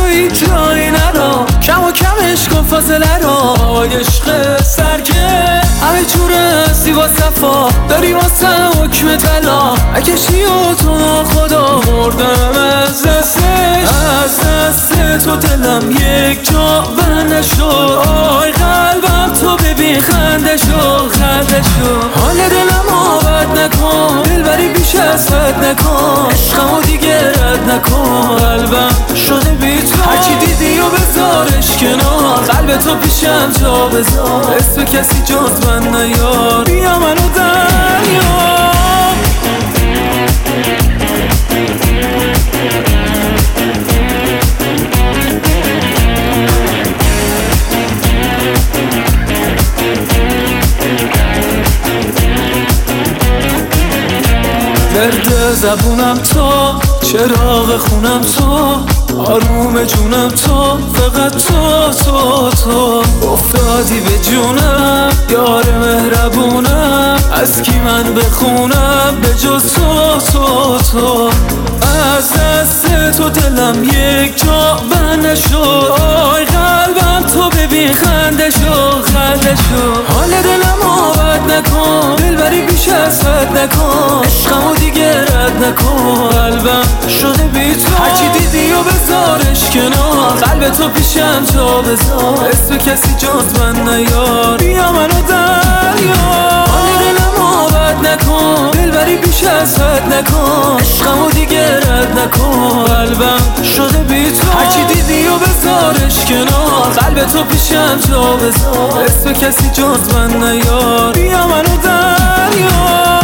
هیچ جایی نرا، کم و کمش کن فاصله را. عشق سرکه همه جور زیبا صفا داری واسه حکم طلا. اکشی و تو خدا مردم از دست تو دلم یک جا بند نشد. آی قلبم تو ببین خنده شو. حال دلم آبد نکن، دلبری بیش از حد نکن. عشقمو دیگه رد نکن، قلبم شده بی تو. هرچی دیدی و بذارش کنار، قلب تو پیشم جا بذار. اسم کسی جز من نیار، بیا منو دریار. درد زبونم تو، چراغ خونم تو، آروم جونم تو، فقط تو افتادی به جونم، یار مهربونم. از کی من بخونم به جز تو. از دست تو دلم یک جا بند نشد. آی قلبم تو ببین خنده شو. حال دلم آبد نکن، دلبری بیش از حد نکن. عشقمو دیگه رد نکن، قلبم شده بی تو. هرچی دیدی و بذارش کنار، قلب تو پیشم جا بذار. اسم کسی جز من نیار، بیا منو دریار. حال دلم آبد نکن، دلبری بیش از حد نکن. عشقمو دیگه رد نکن، قلبم شده بی تو. هرچی دیدی و بذارش کنار، قلب تو پیشم جا بذار. اسم کسی جز من نیار، بیا منو دریار.